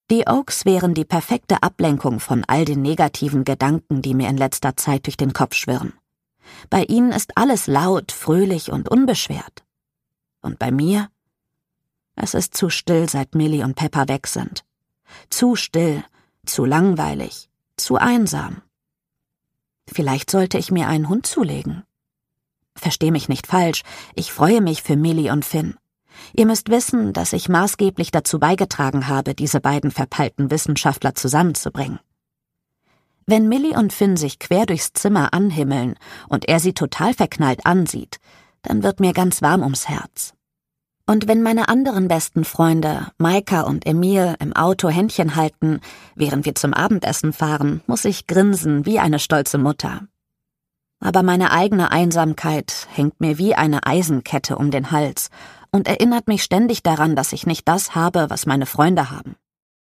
Die Oaks wären die perfekte Ablenkung von all den negativen Gedanken, die mir in letzter Zeit durch den Kopf schwirren. Bei ihnen ist alles laut, fröhlich und unbeschwert. Und bei mir? Es ist zu still, seit Millie und Pepper weg sind. Zu still, zu langweilig, zu einsam. Vielleicht sollte ich mir einen Hund zulegen. Versteh mich nicht falsch, ich freue mich für Millie und Finn. Ihr müsst wissen, dass ich maßgeblich dazu beigetragen habe, diese beiden verpeilten Wissenschaftler zusammenzubringen. Wenn Millie und Finn sich quer durchs Zimmer anhimmeln und er sie total verknallt ansieht, dann wird mir ganz warm ums Herz. Und wenn meine anderen besten Freunde, Maika und Emil, im Auto Händchen halten, während wir zum Abendessen fahren, muss ich grinsen wie eine stolze Mutter. Aber meine eigene Einsamkeit hängt mir wie eine Eisenkette um den Hals und erinnert mich ständig daran, dass ich nicht das habe, was meine Freunde haben.